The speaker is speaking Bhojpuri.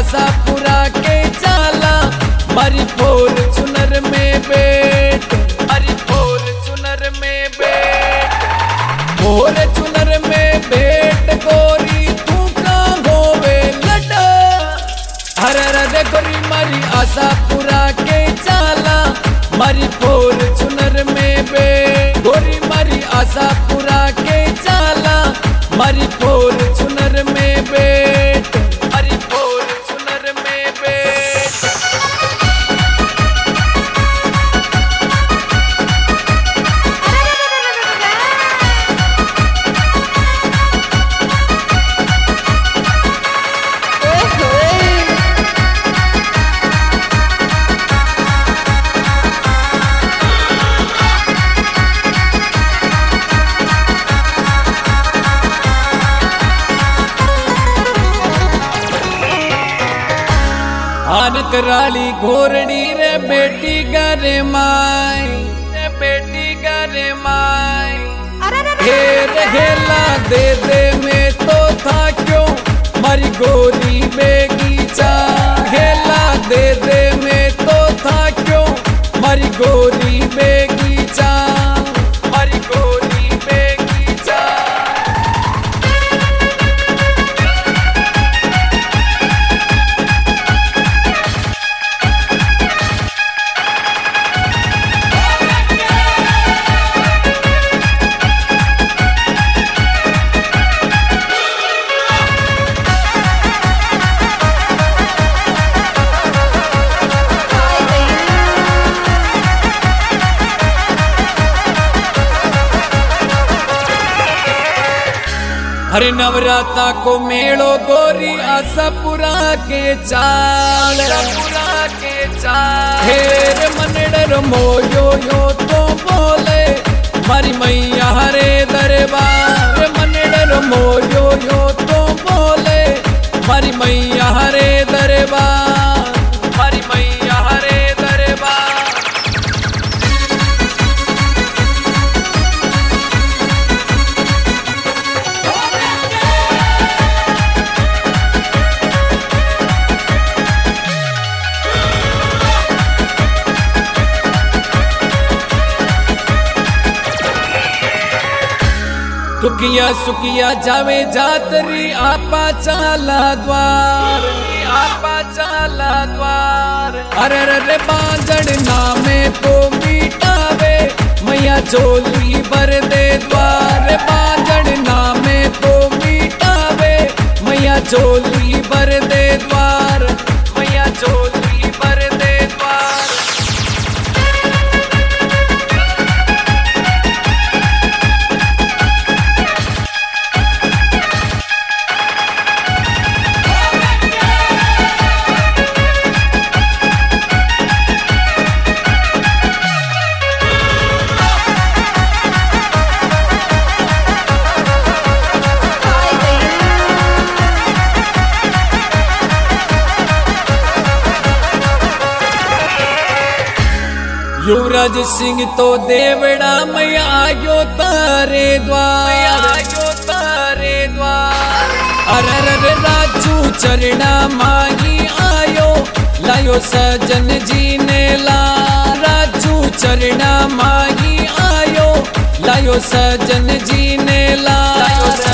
आशा पूरा के चाला मारी फॉर्च्यूनर में बैठ, मारी फॉर्च्यूनर में बैठ, फॉर्च्यूनर में बैठ गोरी तू का होवे लटा। हर गोरी मारी आशा पूरा के चाला मारी फॉर्च्यूनर में बैठ, गोरी मारी आशा पूरा के चाला मारी फॉर्च्यूनर में बैठ, मारी फॉर्च्यूनर में बैठ। आन कराली घोरड़ी रे बेटी गरे माई, रे बेटी गरे माई। घेर घेला दे दे में तो था क्यों मारी गोरी बेगीचा, घेला दे दे में तो था क्यों मारी गोरी बेगीचा, मारी गोरी बेगीचा। हरे नवराता को मेड़ो गोरी आशा पूरा के चाल, पूरा के चाल। हेर मनडर मोयो यो तो बोले मारी मैया हरे दरबार, मनडर मोयो यो तो बोले मारी मैया हरे दरबार, मारी मैया हरे दरबार। दुखिया सुखिया जावे जातरी आपा चाला द्वार, आपा चाला द्वार। अरे बांजड़ नामे तो मिटावे मैया चोली भर दे द्वार, बांजड़ नामे तो मिटावे मैया चोली भर दे द्वार, मैया चोली भर दे द्वार। युवराज सिंह तो देवड़ा मैया आयो तारे द्वार, आयो तारे द्वार। अरे राजू चरणा माही आयो लायो सजन जी ने ला, राजू चरणा माही आयो लायो सजन जी ने ला।